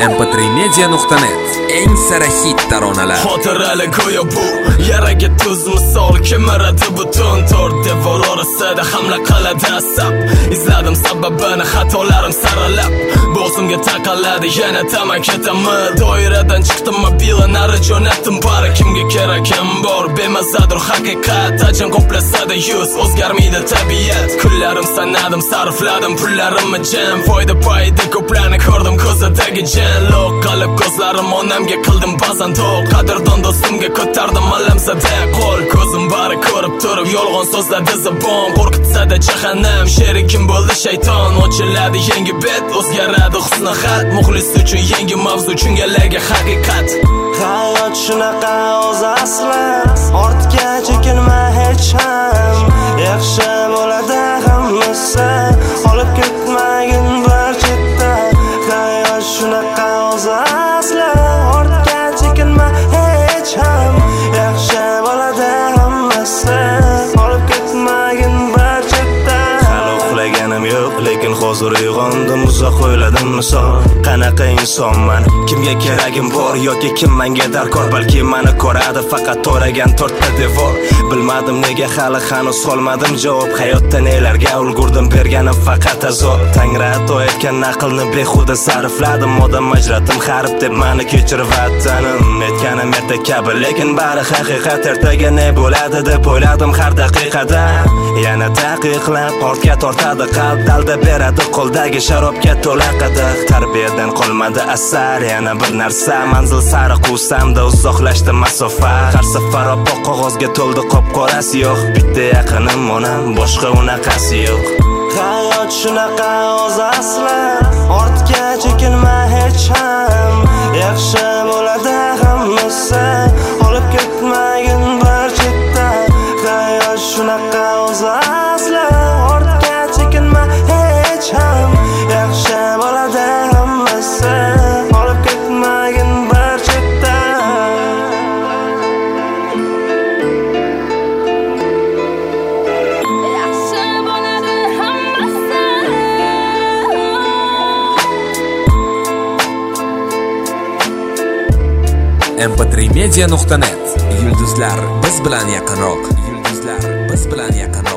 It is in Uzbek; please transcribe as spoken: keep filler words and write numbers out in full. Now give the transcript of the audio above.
em p tre media nuqta net eng sara hit taronalar. Xotirali go'yo bu yaraga tuz misol kemiradi butun to'rt devor orasida hamla qiladi asab. Izladim sababini xatolarim saralab, bo'g'zimga taqaladi yana tamakitimi. Doiradan chiqdim mobila nari jo'natdim bari kimga keragim bor. Bemazadir haqiqat, ajin qo'plasada yuz o'zgarmaydi tabiat. Kunlarim sanadim sarfladim pullarimni jam, foyda foyda ko'plarni ko'rdim ko'zidagi jan. Loq qilib ko'zlarim onamga qildim ba'zan to'q, qadrdon do'stimga ko'tardim alamzada qo'l. Ko'zim bari ko'rib turib yolg'on so'zladi zabon, qo'rqitsada jahannam sherigim bo'ldi shayton. Ochiladi yangi bet, o'zgaradi husni xat, muxlis uchun yangi mavzu chungalarga haqiqat. Hayot shunaqa o'z asli, ortga chekinma hech ham. Yaxshi bo'ladi hammasi, olib ketmagin bir chetda. Hayot shunaqa o'z asli, ortga chekinma hech ham. Yaxshi bo'ladi hammasi, olib ketmagin bir chetda. Hali uxlaganim yo'q, lekin hozir uyg'ondim, uzoq o'yladim misol. Qanaqa insonman, kimga keragim bor yoki kim menga darkor? Balki meni ko'radi faqat to'ragan to'rtta devor. Bilmadim nega hali hanuz olmadim javob. Hayotda nelarga ulgurdim, berganim faqat azob. Tangri ato etgan aqlni behuda sarfladim, odam majratim harib deb meni kechir vatanim. Aytganim erta kabi, lekin bari haqiqat. Ertaga ne bo'ladi deb o'yladim har daqiqada. Yana taqiqlab ortga tortadi qalb, dalda beradi qo'ldagi sharobga to'la qadiq. Tarbiyadan qolmadi asar, yana bir narsa, manzil sari quvsamda uzoqlashdi masofa. Har safar oppoq qog'ozga to'ldi qop-qorasi yo'q, bitta yaqinim onam, boshqa unaqasi yo'q. Hayot shunaqa o'z asli, ortga chekinma hech ham. Yaxshi bo'ladi hammasi, olib ketmagin bir chetda. Hayot shunaqa o'z asli, ortga chekinma hech ham. Yaxshi bo'ladi hammasi, olib ketmagin bir chetda. Yaxshi bo'ladi hammasi. em p tre media nuqta net yulduzlar biz bilan yaqinroq. Yulduzlar biz bilan yaqinroq.